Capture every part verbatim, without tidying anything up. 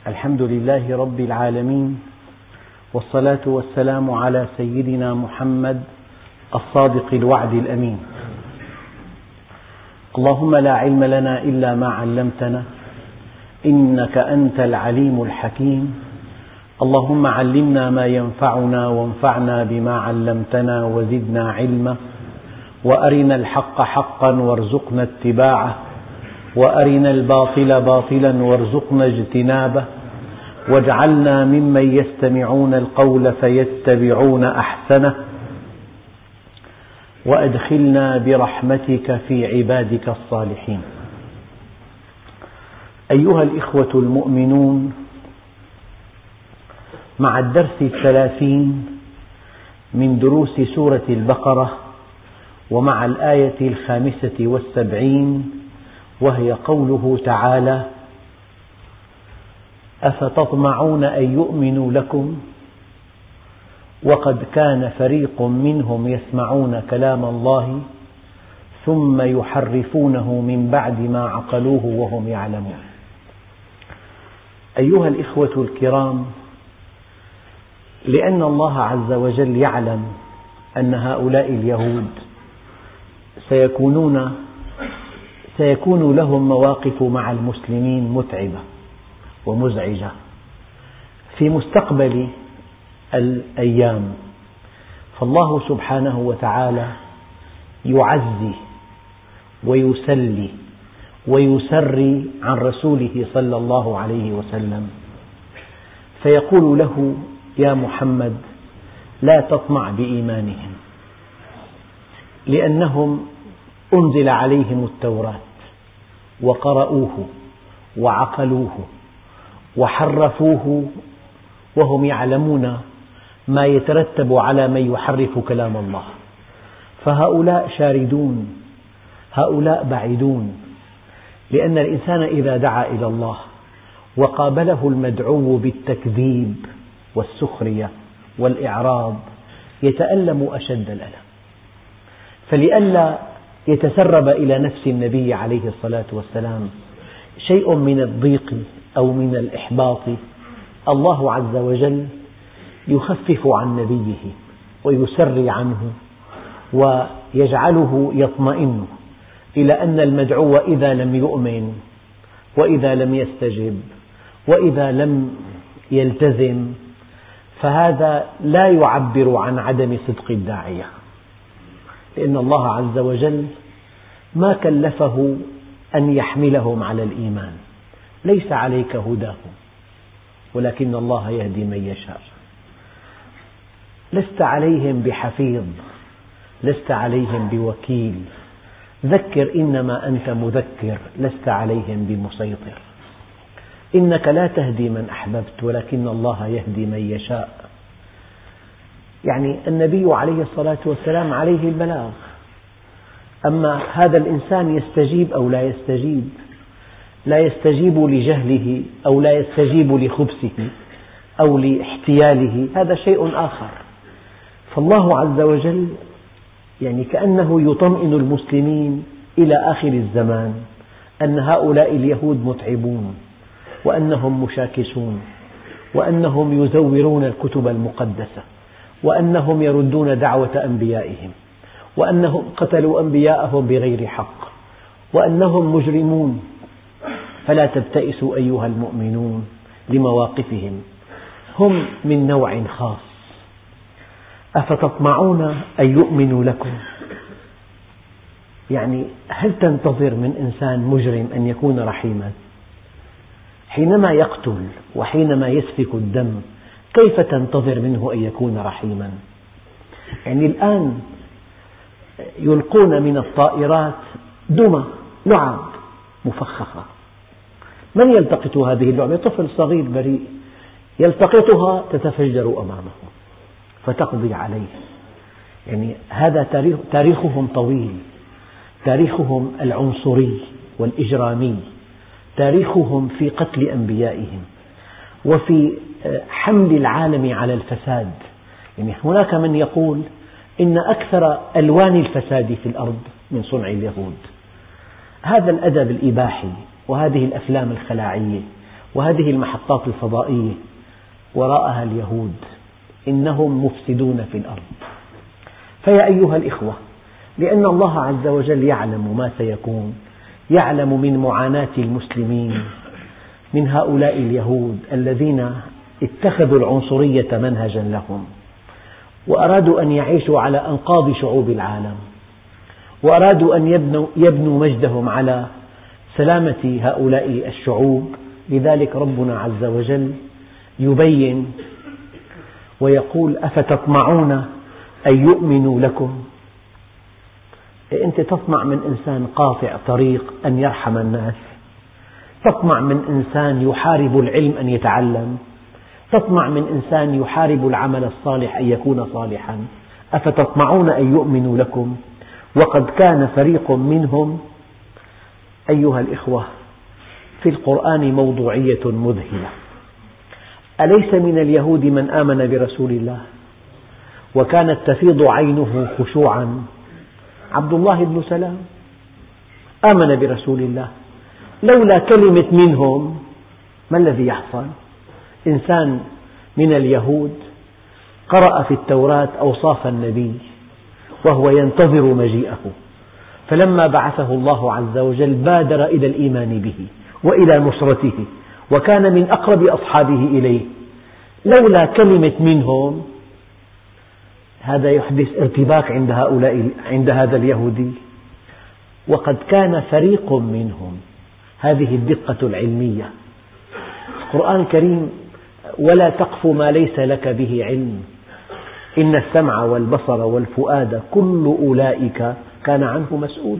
الحمد لله رب العالمين، والصلاة والسلام على سيدنا محمد الصادق الوعد الأمين. اللهم لا علم لنا إلا ما علمتنا إنك أنت العليم الحكيم. اللهم علمنا ما ينفعنا وانفعنا بما علمتنا وزدنا علما، وأرنا الحق حقا وارزقنا اتباعه، وأرنا الباطل باطلا وارزقنا اجتنابه، واجعلنا ممن يستمعون القول فيتبعون أحسنه، وأدخلنا برحمتك في عبادك الصالحين. أيها الإخوة المؤمنون، مع الدرس الثلاثين من دروس سورة البقرة، ومع الآية الخامسة والسبعين، وهي قوله تعالى: أفتطمعون أن يؤمنوا لكم وقد كان فريق منهم يسمعون كلام الله ثم يحرفونه من بعد ما عقلوه وهم يعلمون. أيها الإخوة الكرام، لأن الله عز وجل يعلم أن هؤلاء اليهود سيكونون سيكون لهم مواقف مع المسلمين متعبة ومزعجة في مستقبل الأيام، فالله سبحانه وتعالى يعزي ويسلي ويسري عن رسوله صلى الله عليه وسلم، فيقول له: يا محمد، لا تطمع بإيمانهم، لأنهم أنزل عليهم التوراة وقرأوه وعقلوه وحرفوه وهم يعلمون ما يترتب على من يحرف كلام الله، فهؤلاء شاردون، هؤلاء بعيدون، لأن الإنسان إذا دعا إلى الله وقابله المدعو بالتكذيب والسخرية والإعراض يتألم أشد الألم. فلئلا يتسرب إلى نفس النبي عليه الصلاة والسلام شيء من الضيق أو من الإحباط، الله عز وجل يخفف عن نبيه ويسري عنه ويجعله يطمئن إلى أن المدعو إذا لم يؤمن وإذا لم يستجب وإذا لم يلتزم فهذا لا يعبر عن عدم صدق الداعية، لأن الله عز وجل ما كلفه أن يحملهم على الإيمان، ليس عليك هداهم ولكن الله يهدي من يشاء. لست عليهم بحفيظ، لست عليهم بوكيل، ذكر إنما أنت مذكر، لست عليهم بمسيطر. إنك لا تهدي من أحببت ولكن الله يهدي من يشاء. يعني النبي عليه الصلاة والسلام عليه البلاغ، أما هذا الإنسان يستجيب أو لا يستجيب، لا يستجيب لجهله أو لا يستجيب لخبثه أو لاحتياله، هذا شيء آخر. فالله عز وجل يعني كأنه يطمئن المسلمين إلى آخر الزمان أن هؤلاء اليهود متعبون، وأنهم مشاكسون، وأنهم يزورون الكتب المقدسة، وأنهم يردون دعوة أنبيائهم، وأنهم قتلوا أنبياءهم بغير حق، وأنهم مجرمون. فلا تبتئسوا أيها المؤمنون لمواقفهم، هم من نوع خاص. أفتطمعون أن يؤمنوا لكم، يعني هل تنتظر من إنسان مجرم أن يكون رحيما؟ حينما يقتل وحينما يسفك الدم كيف تنتظر منه أن يكون رحيما؟ يعني الآن يلقون من الطائرات دمى، لعب مفخخة، من يلتقط هذه اللعبة؟ طفل صغير بريء يلتقطها تتفجر أمامه فتقضي عليه. يعني هذا تاريخ تاريخهم طويل، تاريخهم العنصري والإجرامي، تاريخهم في قتل أنبيائهم وفي حمل العالم على الفساد. يعني هناك من يقول إن أكثر ألوان الفساد في الأرض من صنع اليهود. هذا الأدب الإباحي وهذه الأفلام الخلاعية وهذه المحطات الفضائية وراءها اليهود، إنهم مفسدون في الأرض. فيا أيها الإخوة، لأن الله عز وجل يعلم ما سيكون، يعلم من معاناة المسلمين من هؤلاء اليهود الذين اتخذوا العنصرية منهجا لهم، وأرادوا أن يعيشوا على أنقاض شعوب العالم، وأرادوا أن يبنوا, يبنوا مجدهم على سلامة هؤلاء الشعوب. لذلك ربنا عز وجل يبين ويقول: أفتطمعون أن يؤمنوا لكم؟ أنت تطمع من إنسان قاطع طريق أن يرحم الناس، تطمع من إنسان يحارب العلم أن يتعلم، تطمع من إنسان يحارب العمل الصالح أن يكون صالحا. أفتطمعون أن يؤمنوا لكم وقد كان فريق منهم. أيها الإخوة، في القرآن موضوعية مذهلة. أليس من اليهود من آمن برسول الله وكانت تفيض عينه خشوعا؟ عبد الله بن سلام آمن برسول الله، لولا كلمة منهم ما الذي يحصل؟ إنسان من اليهود قرأ في التوراة أوصاف النبي وهو ينتظر مجيئه، فلما بعثه الله عز وجل بادر إلى الإيمان به وإلى نصرته، وكان من أقرب أصحابه إليه. لولا كلمة منهم هذا يحدث ارتباك عند هؤلاء عند هذا اليهودي. وقد كان فريق منهم، هذه الدقة العلمية. القرآن الكريم: ولا تقف ما ليس لك به علم إن السمع والبصر والفؤاد كل أولئك كان عنه مسؤولا.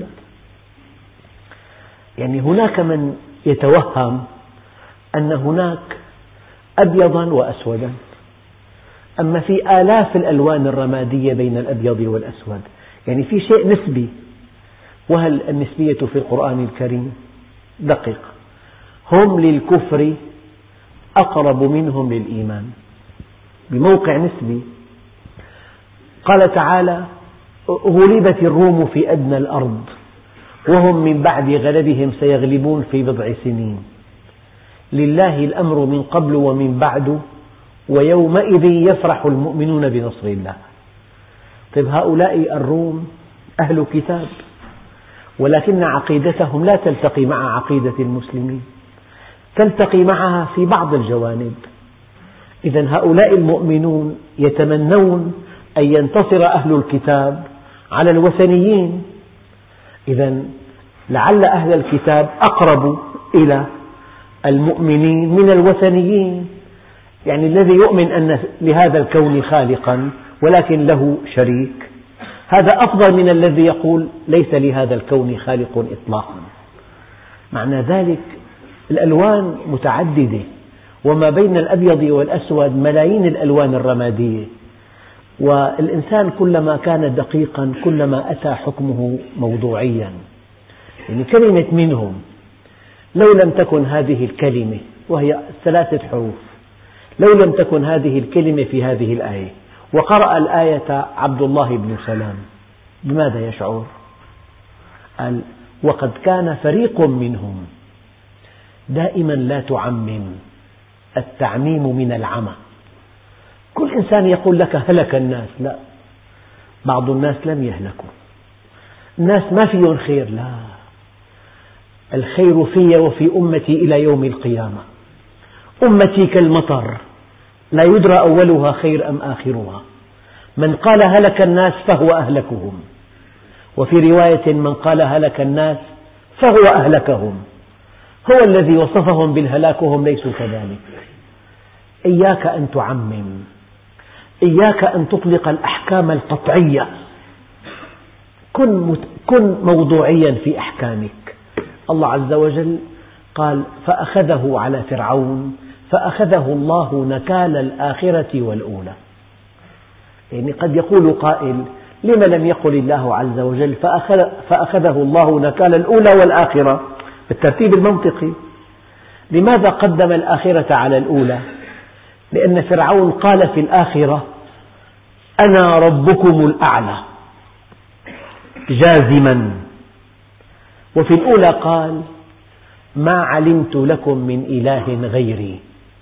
يعني هناك من يتوهم أن هناك أبيضا وأسودا، أما في آلاف الألوان الرمادية بين الأبيض والأسود، يعني في شيء نسبي. وهل النسبية في القرآن الكريم؟ دقق: هم للكفر أقرب منهم للإيمان، بموقع نسبي. قال تعالى: غلبت الروم في أدنى الأرض وهم من بعد غلبهم سيغلبون في بضع سنين، لله الأمر من قبل ومن بعد ويومئذ يفرح المؤمنون بنصر الله. طيب، هؤلاء الروم أهل كتاب، ولكن عقيدتهم لا تلتقي مع عقيدة المسلمين، تلتقي معها في بعض الجوانب. إذن هؤلاء المؤمنون يتمنون أن ينتصر أهل الكتاب على الوثنيين. إذن لعل أهل الكتاب أقرب إلى المؤمنين من الوثنيين، يعني الذي يؤمن أن لهذا الكون خالقا ولكن له شريك، هذا أفضل من الذي يقول ليس لهذا الكون خالق إطلاقا. معنى ذلك الألوان متعددة، وما بين الأبيض والأسود ملايين الألوان الرمادية، والإنسان كلما كان دقيقا كلما أتى حكمه موضوعيا. يعني كلمة منهم، لو لم تكن هذه الكلمة، وهي ثلاثة حروف، لو لم تكن هذه الكلمة في هذه الآية وقرأ الآية عبد الله بن سلام، بماذا يشعر؟ قال: وقد كان فريق منهم. دائما لا تعمم، التعميم من العمى. كل إنسان يقول لك هلك الناس، لا، بعض الناس لم يهلكوا، الناس ما فيهم خير، لا، الخير في وفي أمتي إلى يوم القيامة. أمتي كالمطر لا يدرى أولها خير أم آخرها، من قال هلك الناس فهو أهلكهم، وفي رواية من قال هلك الناس فهو أهلكهم، هو الذي وصفهم بالهلاك وهم ليسوا كذلك. إياك أن تعمم، إياك أن تطلق الأحكام القطعية، كن, كن موضوعيا في أحكامك. الله عز وجل قال: فأخذه على فرعون فأخذه الله نكال الآخرة والأولى. يعني قد يقول قائل: لما لم يقل الله عز وجل فأخذ فأخذه الله نكال الأولى والآخرة بالترتيب المنطقي؟ لماذا قدم الآخرة على الأولى؟ لأن فرعون قال في الآخرة: أنا ربكم الأعلى جازما، وفي الأولى قال: ما علمت لكم من إله غيري.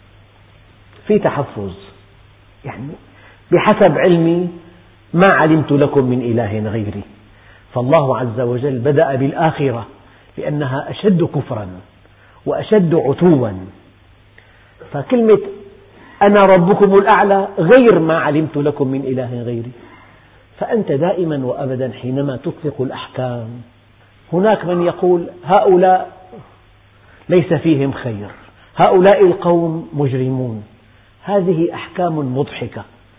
في تحفظ، يعني بحسب علمي ما علمت لكم من إله غيري. فالله عز وجل بدأ بالآخرة لأنها أشد كفرا وأشد عتوا، فكلمة أنا ربكم الأعلى غير ما علمت لكم من إله غيري. فأنت دائما وأبدا حينما تطلق الأحكام، هناك من يقول هؤلاء ليس فيهم خير، هؤلاء القوم مجرمون. هذه أحكام مضحكة.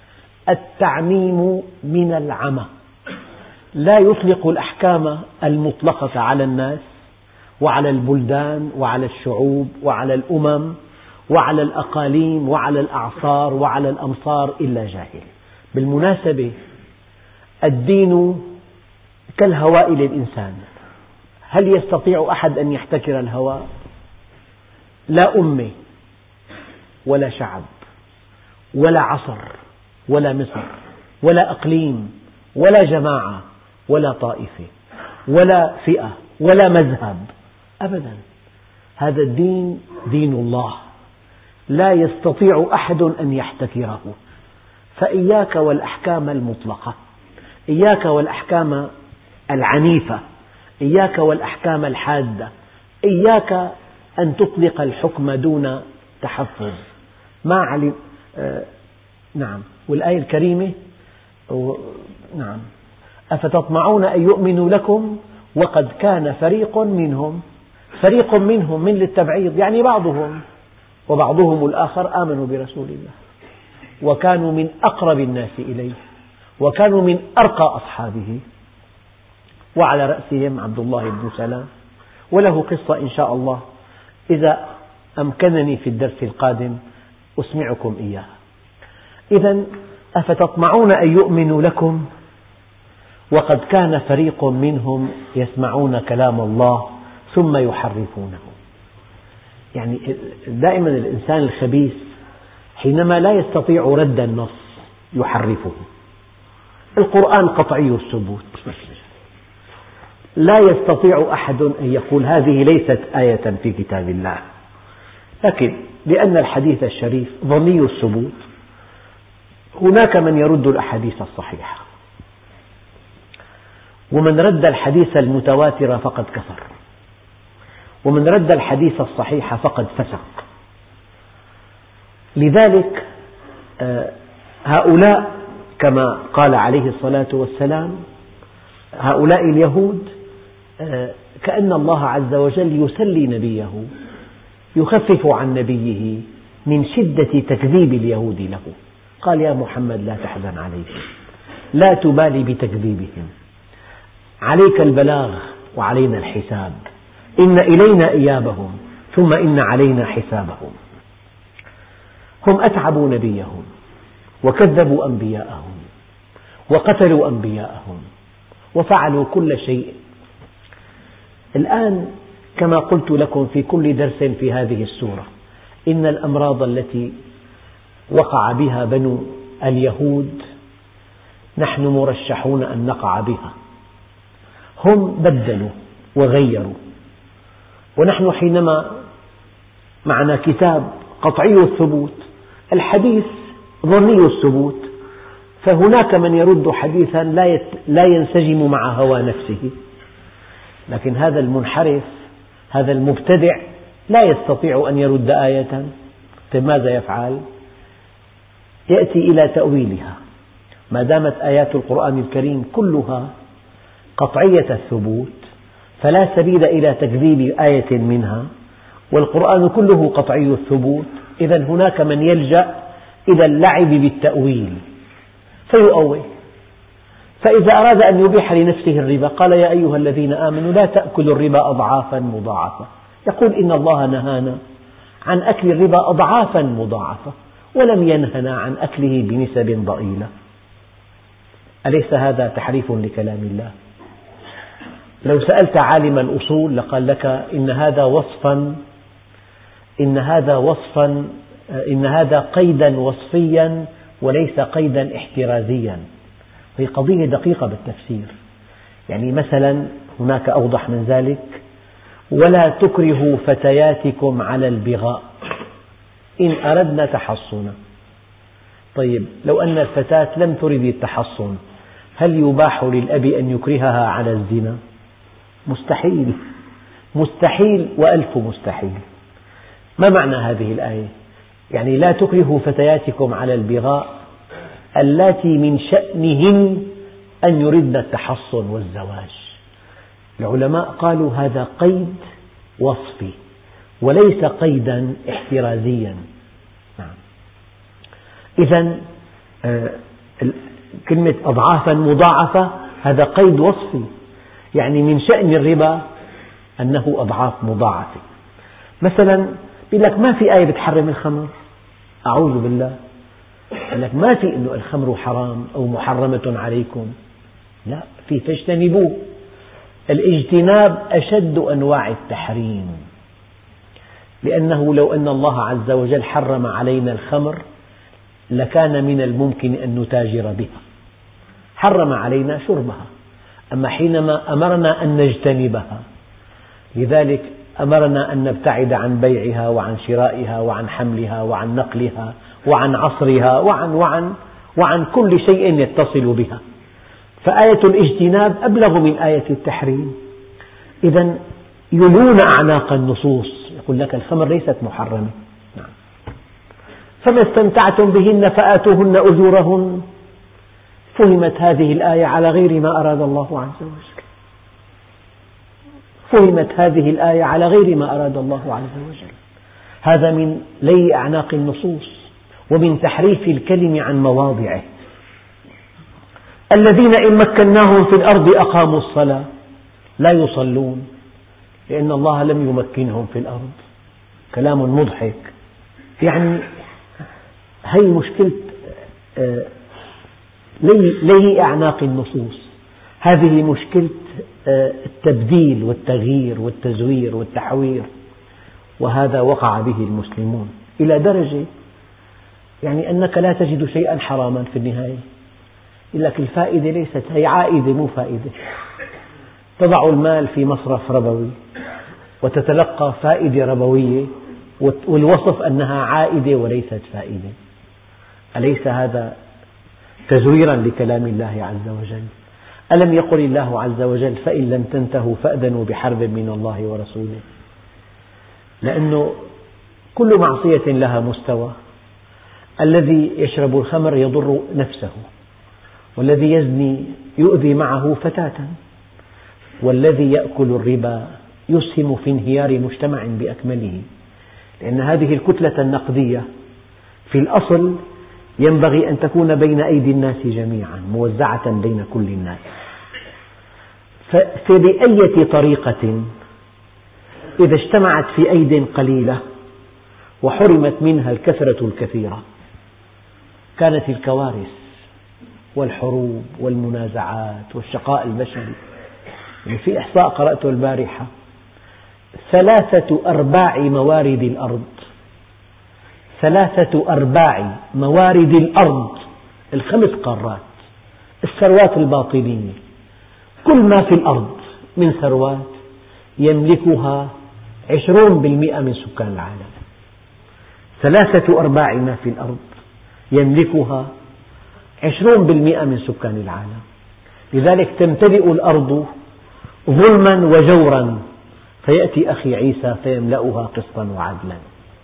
التعميم من العمى، لا يطلق الأحكام المطلقة على الناس وعلى البلدان وعلى الشعوب وعلى الأمم وعلى الأقاليم وعلى الأعصار وعلى الأمصار إلا جاهل. بالمناسبة الدين كالهواء للإنسان، هل يستطيع أحد أن يحتكر الهواء؟ لا أمة ولا شعب ولا عصر ولا مصر ولا أقليم ولا جماعة ولا طائفة ولا فئة ولا مذهب أبدا. هذا الدين دين الله، لا يستطيع أحد أن يحتكره. فإياك والأحكام المطلقة، إياك والأحكام العنيفة، إياك والأحكام الحادة، إياك أن تطلق الحكم دون تحفظ. ما علم آه نعم. والآية الكريمة نعم أفتطمعون أن يؤمنوا لكم وقد كان فريق منهم. فريق منهم من للتبعيض، يعني بعضهم، وبعضهم الآخر آمنوا برسول الله وكانوا من أقرب الناس إليه وكانوا من أرقى أصحابه، وعلى رأسهم عبد الله بن سلام، وله قصة إن شاء الله إذا أمكنني في الدرس القادم أسمعكم إياها. إذا أفتطمعون أن يؤمنوا لكم وقد كان فريق منهم يسمعون كلام الله ثم يحرفونه. يعني دائما الإنسان الخبيث حينما لا يستطيع رد النص يحرفه. القرآن قطعي الثبوت، لا يستطيع أحد أن يقول هذه ليست آية في كتاب الله، لكن لأن الحديث الشريف ظني الثبوت هناك من يرد الأحاديث الصحيحة، ومن رد الحديث المتواتر فقد كفر، ومن رد الحديث الصحيح فقد فسق. لذلك هؤلاء كما قال عليه الصلاة والسلام هؤلاء اليهود كأن الله عز وجل يسلي نبيه، يخفف عن نبيه من شدة تكذيب اليهود له. قال يا محمد لا تحزن عليهم، لا تبالي بتكذيبهم، عليك البلاغ وعلينا الحساب، إن إلينا إيابهم ثم إن علينا حسابهم. هم أتعبوا نبيهم وكذبوا أنبياءهم وقتلوا أنبياءهم وفعلوا كل شيء. الآن كما قلت لكم في كل درس في هذه السورة، إن الأمراض التي وقع بها بنو اليهود نحن مرشحون أن نقع بها. هم بدلوا وغيروا، ونحن حينما معنا كتاب قطعي الثبوت، الحديث ظني الثبوت، فهناك من يرد حديثا لا ينسجم مع هوى نفسه، لكن هذا المنحرف هذا المبتدع لا يستطيع أن يرد آية. ماذا يفعل؟ يأتي إلى تأويلها. ما دامت آيات القرآن الكريم كلها قطعية الثبوت فلا سبيل إلى تكذيب آية منها، والقرآن كله قطعي الثبوت، إذا هناك من يلجأ إلى اللعب بالتأويل فيؤول. فإذا أراد أن يبيح لنفسه الربا قال يا أيها الذين آمنوا لا تأكلوا الربا أضعافا مضاعفة، يقول إن الله نهانا عن أكل الربا أضعافا مضاعفة ولم ينهنا عن أكله بنسب ضئيلة. أليس هذا تحريف لكلام الله؟ لو سألت عالم الأصول لقال لك إن هذا وصفا إن هذا وصفا إن هذا قيدا وصفيا وليس قيدا احترازيا. هي قضية دقيقة بالتفسير. يعني مثلا هناك أوضح من ذلك، ولا تكرهوا فتياتكم على البغاء إن أردنا تحصنا. طيب لو أن الفتاة لم ترد التحصن، هل يباح للأب أن يكرهها على الزنا؟ مستحيل، مستحيل وألف مستحيل. ما معنى هذه الآية؟ يعني لا تكرهوا فتياتكم على البغاء اللاتي من شأنهن أن يردن التحصن والزواج. العلماء قالوا هذا قيد وصفي وليس قيدا احترازيا. نعم. إذن كلمة أضعافا مضاعفة هذا قيد وصفي، يعني من شأن الربا أنه أضعاف مضاعفة. مثلا يقول لك ما في آية بتحرم الخمر، أعوذ بالله، يقول لك ما في إنه الخمر حرام أو محرمة عليكم، لا، في فاجتنبوه. الاجتناب أشد أنواع التحريم، لأنه لو أن الله عز وجل حرم علينا الخمر لكان من الممكن أن نتاجر بها، حرم علينا شربها، أما حينما أمرنا أن نجتنبها، لذلك أمرنا أن نبتعد عن بيعها وعن شرائها وعن حملها وعن نقلها وعن عصرها وعن وعن وعن كل شيء يتصل بها. فآية الاجتناب أبلغ من آية التحريم. إذن يلون أعناق النصوص، يقول لك الخمر ليست محرمة. نعم. فما استمتعتم بهن فآتوهن أجورهن. فهمت هذه الآية على غير ما أراد الله عز وجل، فهمت هذه الآية على غير ما أراد الله عز وجل. هذا من لي أعناق النصوص ومن تحريف الكلم عن مواضعه. الذين إن مكناهم في الأرض أقاموا الصلاة، لا يصلون لأن الله لم يمكنهم في الأرض. كلام مضحك. يعني هي مشكلة لي أعناق النصوص، هذه مشكلة التبديل والتغيير والتزوير والتحوير، وهذا وقع به المسلمون إلى درجة يعني أنك لا تجد شيئا حراما في النهاية. يقول لك الفائدة ليست، هي عائدة مو فائدة. تضع المال في مصرف ربوي وتتلقى فائدة ربوية، والوصف أنها عائدة وليست فائدة. أليس هذا تزويرا لكلام الله عز وجل؟ ألم يقل الله عز وجل فإن لم تنتهوا فأذنوا بحرب من الله ورسوله؟ لأنه كل معصية لها مستوى. الذي يشرب الخمر يضر نفسه، والذي يزني يؤذي معه فتاة، والذي يأكل الربا يسهم في انهيار مجتمع بأكمله، لأن هذه الكتلة النقدية في الأصل ينبغي أن تكون بين أيدي الناس جميعا، موزعة بين كل الناس. فبأية طريقة إذا اجتمعت في أيد قليلة وحرمت منها الكثرة الكثيرة كانت الكوارث والحروب والمنازعات والشقاء البشري. يعني في إحصاء قرأته البارحة، ثلاثة أرباع موارد الأرض، ثلاثة أرباع موارد الأرض، الخمس قارات، الثروات الباطنية، كل ما في الأرض من ثروات يملكها عشرون بالمئة من سكان العالم. ثلاثة أرباع ما في الأرض يملكها عشرون بالمئة من سكان العالم. لذلك تمتلئ الأرض ظلما وجورا، فيأتي أخي عيسى فيملأها قسطا وعدلا.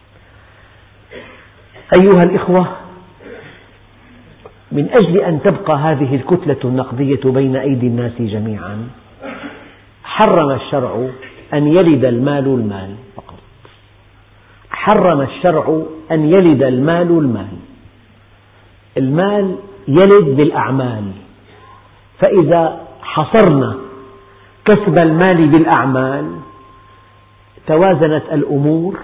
أيها الإخوة، من أجل أن تبقى هذه الكتلة النقدية بين أيدي الناس جميعا حرم الشرع أن يلد المال المال فقط. حرم الشرع أن يلد المال المال. المال يلد بالأعمال، فإذا حصرنا كسب المال بالأعمال توازنت الأمور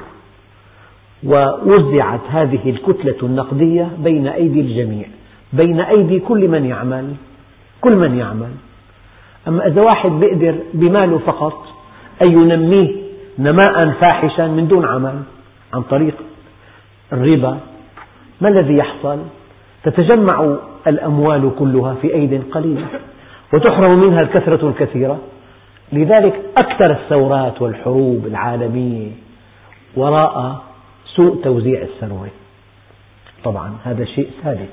ووزعت هذه الكتلة النقدية بين أيدي الجميع، بين أيدي كل من يعمل، كل من يعمل. أما إذا واحد بيقدر بماله فقط أن ينميه نماء فاحشا من دون عمل عن طريق الربا، ما الذي يحصل؟ تتجمع الأموال كلها في أيد قليلة وتحرم منها الكثرة الكثيرة. لذلك أكثر الثورات والحروب العالمية وراء سوء توزيع الثروة، طبعا هذا شيء ثابت.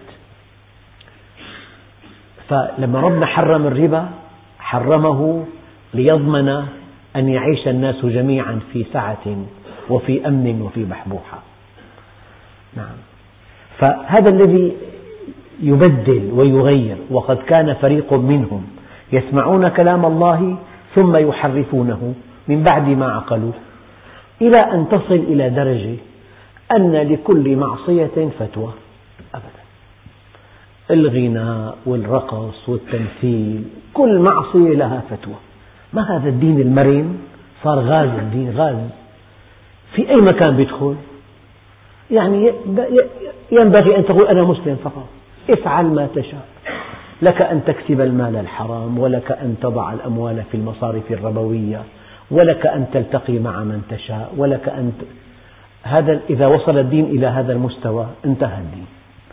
فلما ربنا حرم الربا حرمه ليضمن أن يعيش الناس جميعا في سعة وفي أمن وفي بحبوحة. نعم. فهذا الذي يبدل ويغير، وقد كان فريق منهم يسمعون كلام الله ثم يحرفونه من بعد ما عقلوه، إلى أن تصل إلى درجة أن لكل معصية فتوى أبدا. الغناء والرقص والتمثيل، كل معصية لها فتوى. ما هذا الدين المرن؟ صار غاز، الدين غاز في أي مكان بيدخل. يعني ينبغي أن تقول أنا مسلم فقط، افعل ما تشاء، لك أن تكسب المال الحرام، ولك أن تضع الأموال في المصارف الربوية، ولك أن تلتقي مع من تشاء، ولك أن ت... هذا إذا وصل الدين إلى هذا المستوى انتهى الدين.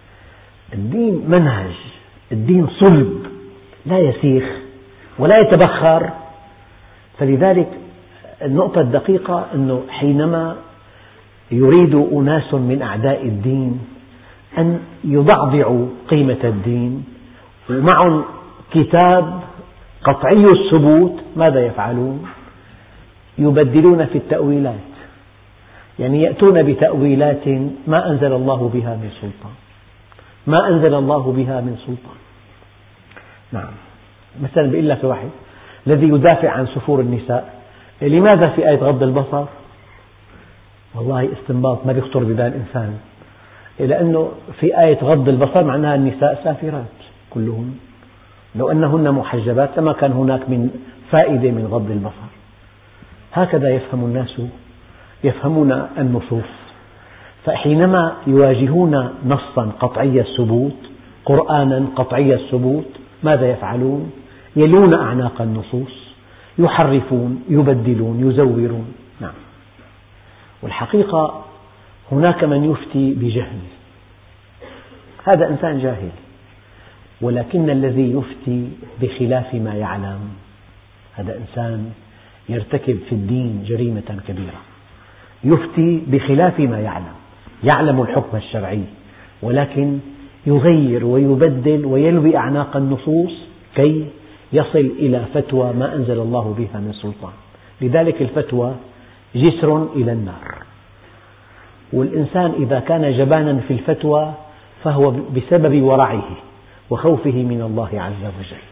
الدين منهج، الدين صلب لا يسيخ ولا يتبخر. فلذلك النقطة الدقيقة أنه حينما يريد أناس من أعداء الدين أن يضعضعوا قيمة الدين ومعهم كتاب قطعي الثبوت، ماذا يفعلون؟ يبدلون في التأويلات، يعني يأتون بتأويلات ما أنزل الله بها من سلطان، ما أنزل الله بها من سلطان. نعم. مثلا بيقول لك واحد الذي يدافع عن سفور النساء، لماذا في آية غض البصر؟ والله استنباط ما يخطر ببال إنسان، لأنه في آية غض البصر معناها النساء سافرات كلهن، لو أنهن محجبات لما كان هناك من فائدة من غض البصر. هكذا يفهم الناس، يفهمون النصوص. فحينما يواجهون نصا قطعي الثبوت، قرآنا قطعي الثبوت، ماذا يفعلون؟ يلون أعناق النصوص، يحرفون، يبدلون، يزورون. نعم. والحقيقة هناك من يفتي بجهل، هذا إنسان جاهل، ولكن الذي يفتي بخلاف ما يعلم هذا إنسان يرتكب في الدين جريمة كبيرة. يفتي بخلاف ما يعلم، يعلم الحكم الشرعي ولكن يغير ويبدل ويلوي أعناق النصوص كي يصل إلى فتوى ما أنزل الله بها من سلطان. لذلك الفتوى جسر إلى النار، والإنسان إذا كان جبانا في الفتوى فهو بسبب ورعه وخوفه من الله عز وجل.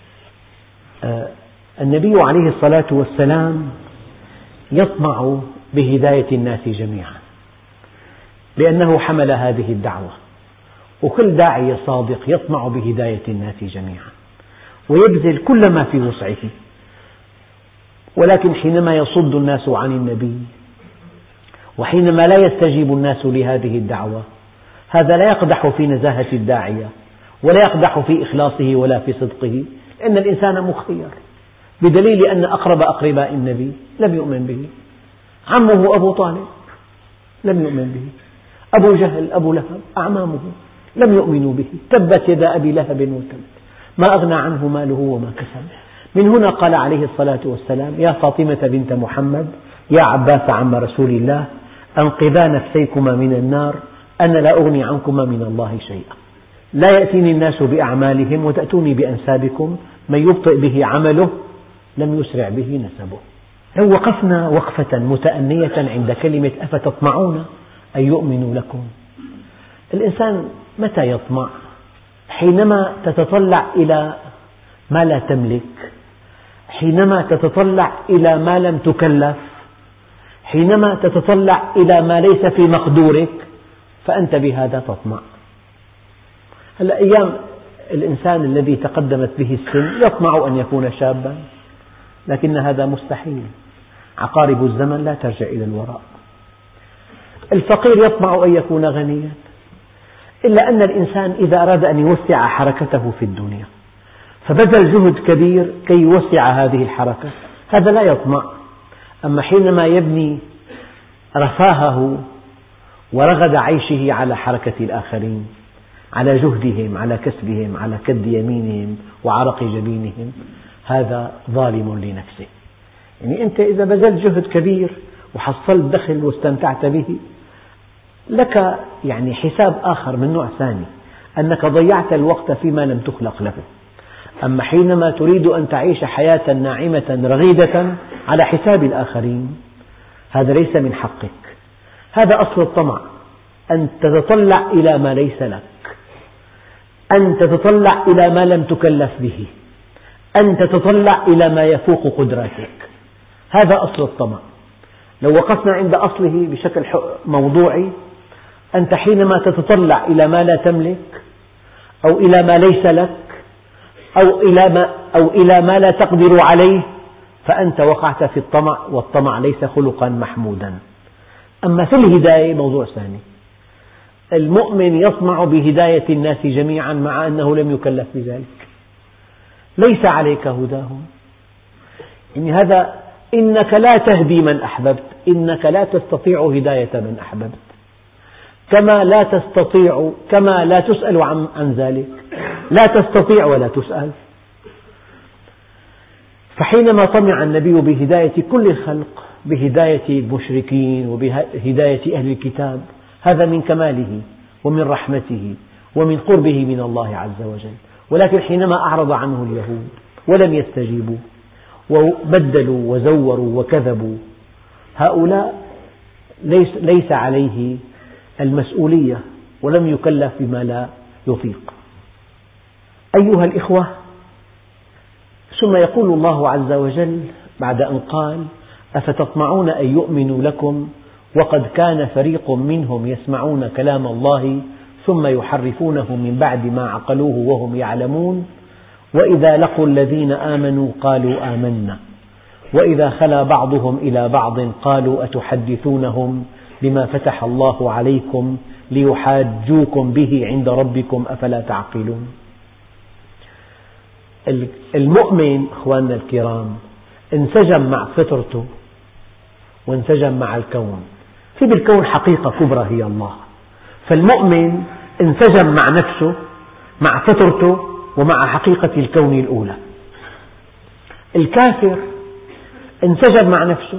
النبي عليه الصلاة والسلام يطمع بهداية الناس جميعا لأنه حمل هذه الدعوة، وكل داعية صادق يطمع بهداية الناس جميعا ويبذل كل ما في وسعه. ولكن حينما يصد الناس عن النبي وحينما لا يستجيب الناس لهذه الدعوة، هذا لا يقدح في نزاهة الداعية ولا يقدح في إخلاصه ولا في صدقه، لأن الإنسان مخير، بدليل أن أقرب أقرباء النبي لم يؤمن به. عمه أبو طالب لم يؤمن به، أبو جهل أبو لهب أعمامه لم يؤمنوا به، تبت يدا أبي لهب وتب، ما أغنى عنه ماله وما كسب. من هنا قال عليه الصلاة والسلام: يا فاطمة بنت محمد، يا عباس عم رسول الله، أنقذا نفسيكما من النار، أنا لا أغني عنكما من الله شيئا. لا يأتيني الناس بأعمالهم وتأتوني بأنسابكم، من يبطئ به عمله لم يسرع به نسبه. لو وقفنا وقفة متأنية عند كلمة أفتطمعون أن يؤمنوا لكم، الإنسان متى يطمع؟ حينما تتطلع إلى ما لا تملك، حينما تتطلع إلى ما لم تكلف، حينما تتطلع إلى ما ليس في مقدورك، فأنت بهذا تطمع. هلأ أيام الإنسان الذي تقدمت به السن يطمع أن يكون شابا، لكن هذا مستحيل، عقارب الزمن لا ترجع إلى الوراء. الفقير يطمع أن يكون غنيا، إلا أن الإنسان إذا أراد أن يوسع حركته في الدنيا فبذل جهد كبير كي يوسع هذه الحركة، هذا لا يطمع. أما حينما يبني رفاهه ورغد عيشه على حركة الآخرين، على جهدهم، على كسبهم، على كد يمينهم وعرق جبينهم، هذا ظالم لنفسه. يعني أنت إذا بذلت جهد كبير وحصلت دخل واستمتعت به لك يعني حساب آخر من نوع ثاني، أنك ضيعت الوقت فيما لم تخلق له. أما حينما تريد أن تعيش حياة ناعمة رغيدة على حساب الآخرين هذا ليس من حقك. هذا أصل الطمع، أن تتطلع إلى ما ليس لك، أن تتطلع إلى ما لم تكلف به، أن تتطلع إلى ما يفوق قدراتك. هذا أصل الطمع. لو وقفنا عند أصله بشكل موضوعي، أنت حينما تتطلع إلى ما لا تملك أو إلى ما ليس لك أو إلى ما, أو إلى ما لا تقدر عليه فأنت وقعت في الطمع، والطمع ليس خلقا محمودا. أما في الهداية موضوع ثاني. المؤمن يطمع بهداية الناس جميعا مع أنه لم يكلف بذلك، ليس عليك هداهم. يعني هذا إنك لا تهدي من أحببت، إنك لا تستطيع هداية من أحببت، كما لا تستطيع كما لا تسأل عن, عن ذلك، لا تستطيع ولا تسأل. فحينما طمع النبي بهداية كل الخلق، بهداية المشركين وبهداية أهل الكتاب، هذا من كماله ومن رحمته ومن قربه من الله عز وجل. ولكن حينما أعرض عنه اليهود ولم يستجيبوا وبدلوا وزوروا وكذبوا، هؤلاء ليس, ليس عليه المسؤولية ولم يكلف بما لا يطيق. أيها الإخوة، ثم يقول الله عز وجل بعد أن قال: أفتطمعون أن يؤمنوا لكم وقد كان فريق منهم يسمعون كلام الله ثم يحرفونه من بعد ما عقلوه وهم يعلمون، وإذا لقوا الذين آمنوا قالوا آمنا وإذا خلا بعضهم إلى بعض قالوا أتحدثونهم بما فتح الله عليكم ليحاجوكم به عند ربكم أفلا تعقلون. المؤمن أخواننا الكرام انسجم مع فطرته وانسجم مع الكون. في بالكون حقيقة كبرى هي الله، فالمؤمن انسجم مع نفسه مع فطرته ومع حقيقة الكون الأولى. الكافر انسجم مع نفسه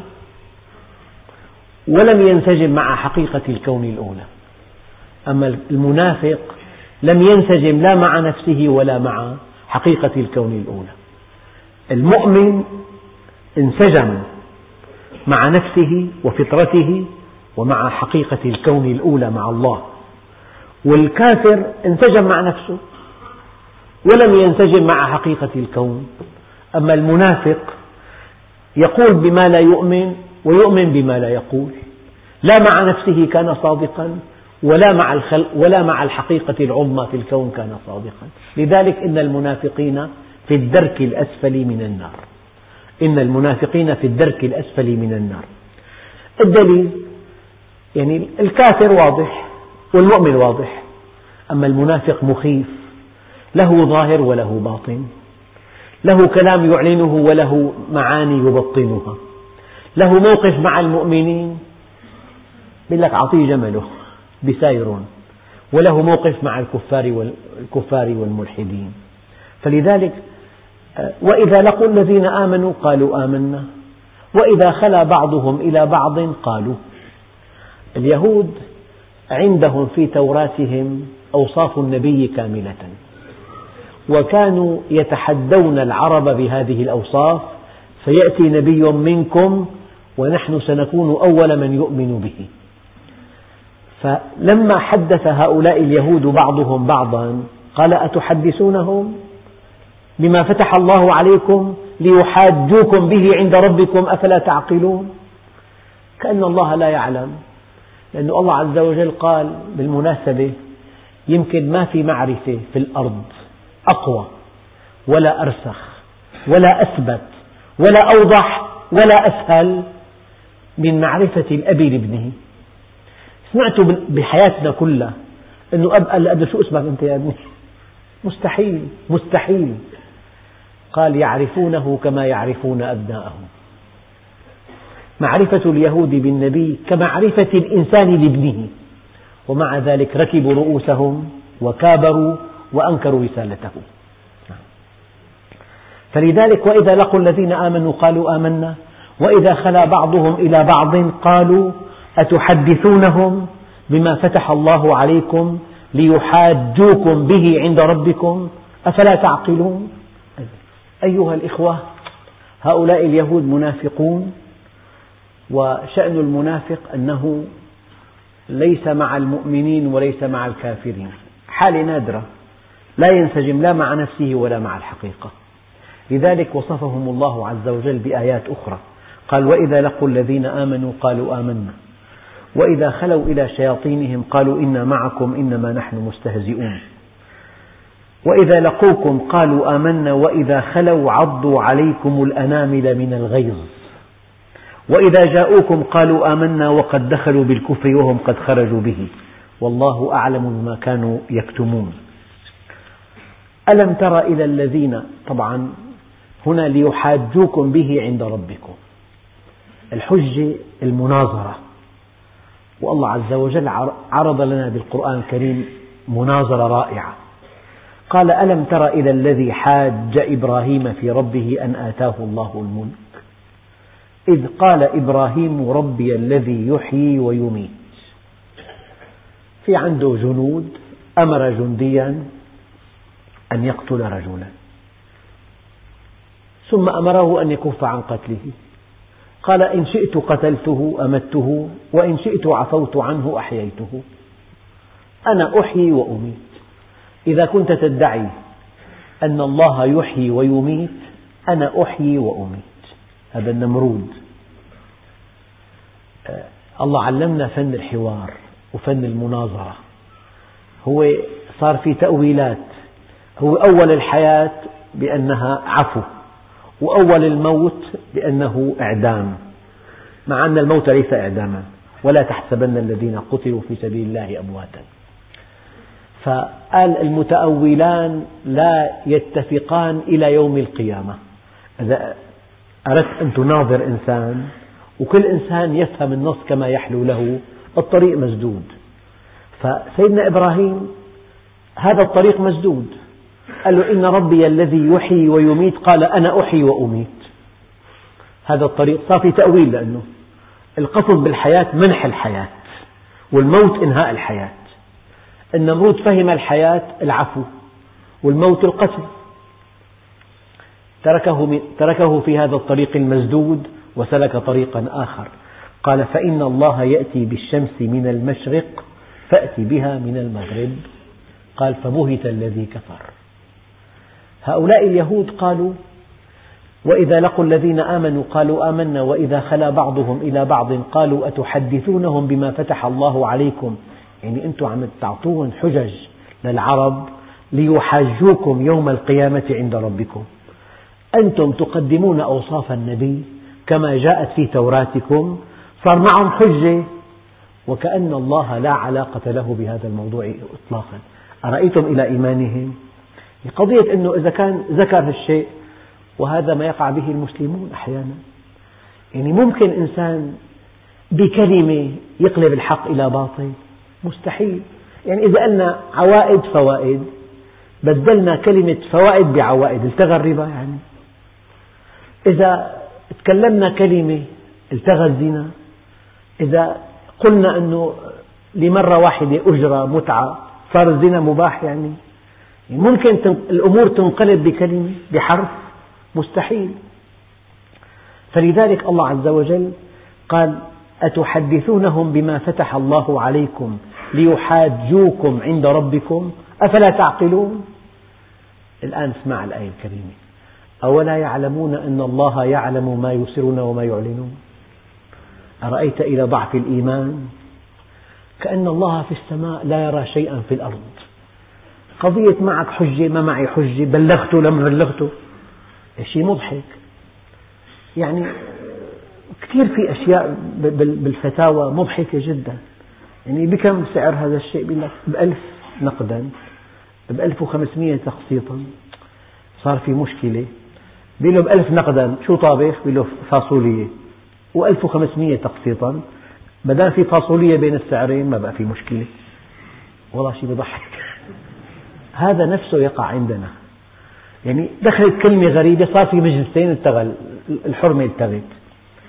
ولم ينسجم مع حقيقة الكون الأولى. أما المنافق لم ينسجم لا مع نفسه ولا مع حقيقة الكون الأولى. المؤمن انسجم مع نفسه وفطرته ومع حقيقة الكون الأولى مع الله، والكافر انسجم مع نفسه ولم ينسجم مع حقيقة الكون. أما المنافق يقول بما لا يؤمن ويؤمن بما لا يقول، لا مع نفسه كان صادقا ولا مع الخلق ولا مع الحقيقة العظمى في الكون كان صادقا. لذلك إن المنافقين في الدرك الأسفل من النار، إن المنافقين في الدرك الأسفل من النار. الدليل يعني الكافر واضح والمؤمن واضح، أما المنافق مخيف، له ظاهر وله باطن، له كلام يعلنه وله معاني يبطنها، له موقف مع المؤمنين يقول لك أعطيه جمله بسايرون، وله موقف مع الكفار والكفار والملحدين. فلذلك وإذا لقوا الذين آمنوا قالوا آمنا وإذا خلا بعضهم إلى بعض قالوا. اليهود عندهم في توراتهم أوصاف النبي كاملة، وكانوا يتحدون العرب بهذه الأوصاف: سيأتي نبي منكم ونحن سنكون أول من يؤمن به. فلما حدث هؤلاء اليهود بعضهم بعضا قال: أتحدثونهم بما فتح الله عليكم ليحاجوكم به عند ربكم أفلا تعقلون. كأن الله لا يعلم، لأن الله عز وجل قال بالمناسبة: يمكن ما في معرفة في الأرض أقوى ولا أرسخ ولا أثبت ولا أوضح ولا أسهل من معرفة الأب لابنه. سمعت بحياتنا كلها أنه أب قال لأبنه: شو اسمك أنت يا ابني؟ مستحيل مستحيل. قال: يعرفونه كما يعرفون أبناءهم. معرفة اليهود بالنبي كمعرفة الإنسان لابنه، ومع ذلك ركبوا رؤوسهم وكابروا وأنكروا رسالته. فلذلك وإذا لقوا الذين آمنوا قالوا آمنا وإذا خلا بعضهم إلى بعض قالوا أتحدثونهم بما فتح الله عليكم ليحاجوكم به عند ربكم أفلا تعقلون. أيها الإخوة، هؤلاء اليهود منافقون، وشأن المنافق أنه ليس مع المؤمنين وليس مع الكافرين، حالة نادرة، لا ينسجم لا مع نفسه ولا مع الحقيقة. لذلك وصفهم الله عز وجل بآيات أخرى، قال وإذا لقوا الذين آمنوا قالوا آمنا وإذا خلوا إلى شياطينهم قالوا إنا معكم إنما نحن مستهزئون وإذا لقوكم قالوا آمنا وإذا خلوا عضوا عليكم الأنامل من الغيظ وإذا جاءوكم قالوا آمنا وقد دخلوا بالكفر وهم قد خرجوا به والله أعلم بما كانوا يكتمون. ألم تر إلى الذين، طبعا هنا ليحاجوكم به عند ربكم، الحجة المناظرة، والله عز وجل عرض لنا بالقرآن الكريم مناظرة رائعة. قال ألم تر إلى الذي حاج إبراهيم في ربه أن آتاه الله الملك إذ قال إبراهيم ربي الذي يحيي ويميت. في عنده جنود، أمر جنديا أن يقتل رجلا ثم أمره أن يكف عن قتله، قال إن شئت قتلته أمته وإن شئت عفوت عنه أحييته، أنا أحيي وأميت. إذا كنت تدعي أن الله يحيي ويميت أنا أحيي وأميت. هذا النمرود. الله علمنا فن الحوار وفن المناظرة. هو صار في تأويلات، هو أول الحياة بأنها عفو، وأول الموت بأنه إعدام، مع أن الموت ليس إعداما، ولا تحسبن الذين قتلوا في سبيل الله أمواتا. فقال المتأولان لا يتفقان إلى يوم القيامة. إذا أردت أن تناظر إنسان وكل إنسان يفهم النص كما يحلو له، الطريق مسدود. فسيدنا إبراهيم هذا الطريق مسدود، قال له إن ربي الذي يحيي ويميت، قال أنا أحيي وأميت. هذا الطريق صار في تأويل، لأنه القصد بالحياة منح الحياة والموت إنهاء الحياة. النمرود فهم الحياة العفو والموت القتل، تركه, تركه في هذا الطريق المسدود وسلك طريقا آخر. قال فإن الله يأتي بالشمس من المشرق فأتي بها من المغرب. قال فبهت الذي كفر. هؤلاء اليهود قالوا وإذا لقوا الذين آمنوا قالوا آمنا وإذا خلا بعضهم إلى بعض قالوا أتحدثونهم بما فتح الله عليكم، يعني أنتم عم تعطوهم حجج للعرب ليحاجوكم يوم القيامة عند ربكم. أنتم تقدمون أوصاف النبي كما جاءت في توراتكم، صار معهم حجة وكأن الله لا علاقة له بهذا الموضوع إطلاقا. أرأيتم إلى إيمانهم؟ قضية أنه إذا كان ذكر الشيء، وهذا ما يقع به المسلمون أحيانا، يعني ممكن إنسان بكلمة يقلب الحق إلى باطل؟ مستحيل. يعني إذا قلنا عوائد فوائد، بدلنا كلمة فوائد بعوائد، التغى الربا. يعني إذا تكلمنا كلمة التغى الزنا، إذا قلنا أنه لمرة واحدة أجرة متعة صار الزنا مباح. يعني ممكن الأمور تنقلب بكلمة بحرف؟ مستحيل. فلذلك الله عز وجل قال أتحدثونهم بما فتح الله عليكم ليحاجوكم عند ربكم أفلا تعقلون. الآن اسمع الآية الكريمة أولا يعلمون أن الله يعلم ما يسرون وما يعلنون. أرأيت إلى ضعف الإيمان؟ كأن الله في السماء لا يرى شيئا في الأرض. قضية معك حجة ما معي حجة، بلغته لم بلغته، شيء مضحك. يعني كثير في أشياء بالفتاوى مضحكة جدا. يعني بكم سعر هذا الشيء؟ بيقول لك بألف نقدا، بألف وخمسمية تقسيطا. صار في مشكلة، بيقول له بألف نقدا شو طابخ؟ بيقول له فاصولية، وألف وخمسمية تقسيطا. بدل في فاصولية بين السعرين ما بقى في مشكلة. والله شيء بضحك. هذا نفسه يقع عندنا. يعني دخلت كلمة غريبة صار في مجلسين التغى الحرمة التغت.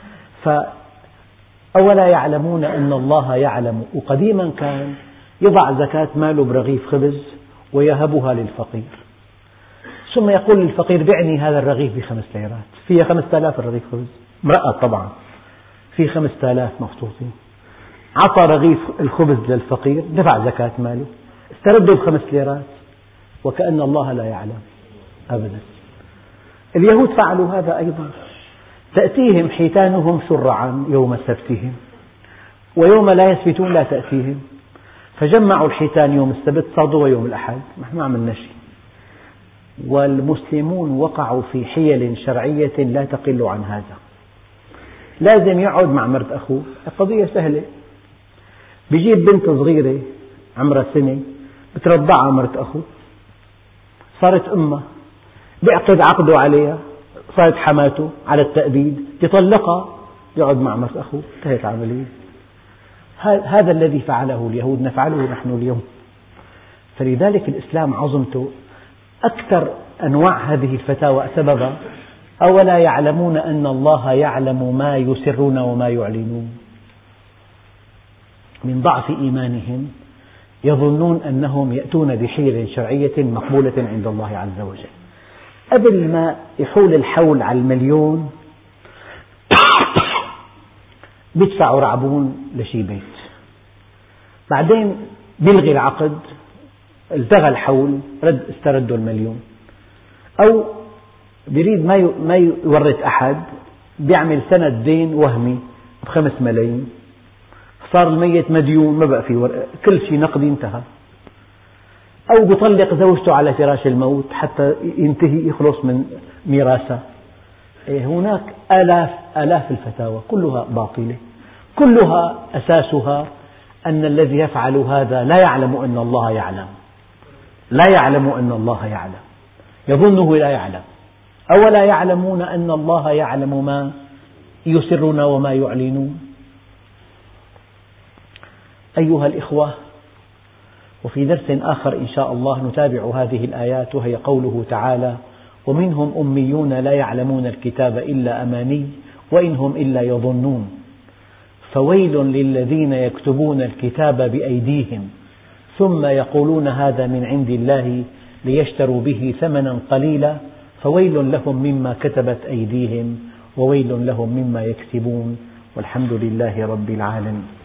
فأولا يعلمون أن الله يعلم. وقديما كان يضع زكاة ماله برغيف خبز ويهبها للفقير، ثم يقول للفقير بعني هذا الرغيف بخمس ليرات، فيها خمسة آلاف الرغيف خبز مرقط طبعا، في خمسة آلاف مخطوطين. عطى رغيف الخبز للفقير، دفع زكاة ماله، استرده بخمس ليرات، وكأن الله لا يعلم أبدا. اليهود فعلوا هذا أيضا، تأتيهم حيتانهم شرعا يوم سبتهم، ويوم لا يسبتون لا تأتيهم، فجمعوا الحيتان يوم السبت صادوا يوم الأحد، ما عملنا شيء. والمسلمون وقعوا في حيل شرعية لا تقل عن هذا. لازم يقعد مع مرت أخوه، القضية سهلة، بيجيب بنت صغيرة عمرها سنة بترضعها مرت أخوه، صارت أمها، بيعقد عقده عليها، صارت حماته على التأبيد، يطلقها، يقعد مع مرت أخوه، انتهت العملية. هذا الذي فعله اليهود نفعله نحن اليوم. فلذلك الإسلام عظمته أكثر أنواع هذه الفتاوى سببا أولا يعلمون أن الله يعلم ما يسرون وما يعلنون. من ضعف إيمانهم يظنون أنهم يأتون بحيلة شرعية مقبولة عند الله عز وجل. قبل ما يحول الحول على المليون بيدفعوا رعبون لشي بيت، بعدين بيلغي العقد، التغى الحول، رد استردوا المليون. أو بيريد ما يورث أحد، بيعمل سند دين وهمي بخمس ملايين، صار الميت مديون، ما بقى في كل شيء نقدي انتهى. أو بيطلق زوجته على فراش الموت حتى ينتهي يخلص من ميراثها. هناك آلاف آلاف الفتاوى كلها باطلة، كلها أساسها أن الذي يفعل هذا لا يعلم أن الله يعلم، لا يعلم أن الله يعلم، يظنه لا يعلم. أولا يعلمون أن الله يعلم ما يسرون وما يعلنون. أيها الإخوة، وفي درس آخر إن شاء الله نتابع هذه الآيات، وهي قوله تعالى: ومنهم أميون لا يعلمون الكتاب إلا أماني وإن هم إلا يظنون فويل للذين يكتبون الكتاب بأيديهم ثم يقولون هذا من عند الله ليشتروا به ثمنا قليلا فويل لهم مما كتبت أيديهم وويل لهم مما يكسبون والحمد لله رب العالمين.